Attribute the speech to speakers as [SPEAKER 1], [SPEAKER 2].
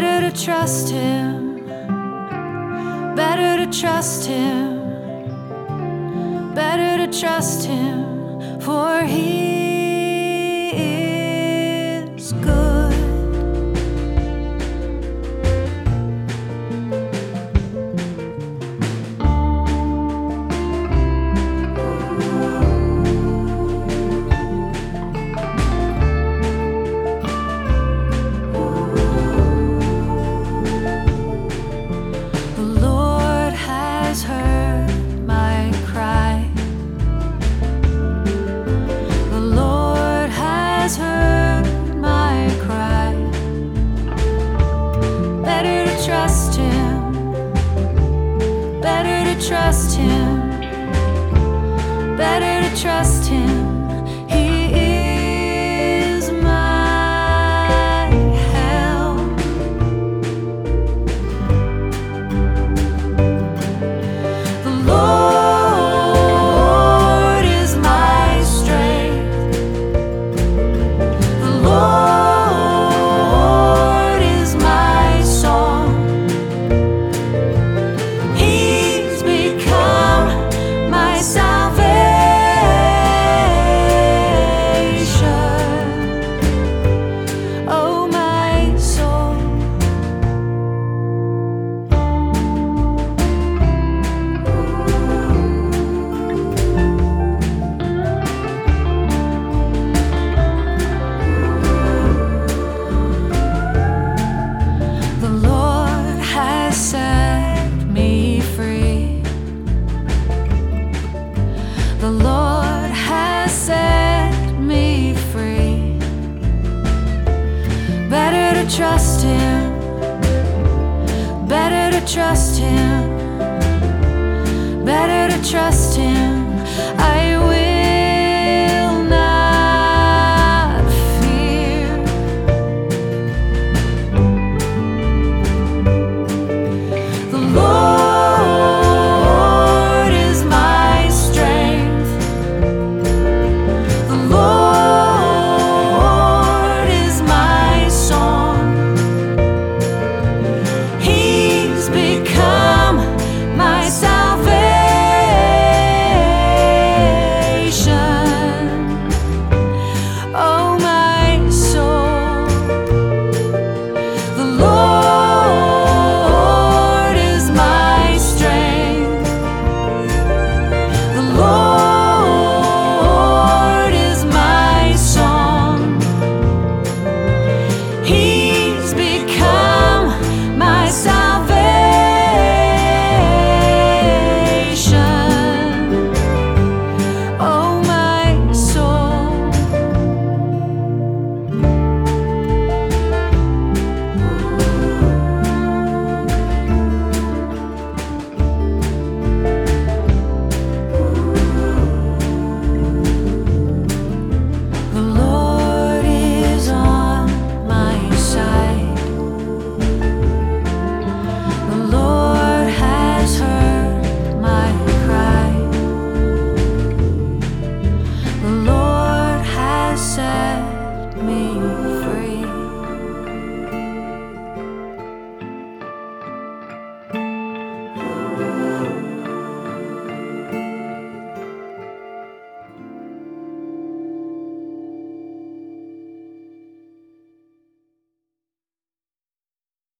[SPEAKER 1] Better to trust him, better to trust him, better to trust him, for he is good. Trust him, better to trust him, better to trust him. He is my help. The Lord is my strength. The Lord is my song. The Lord has set me free. Better to trust him, better to trust him, better to trust him. I will.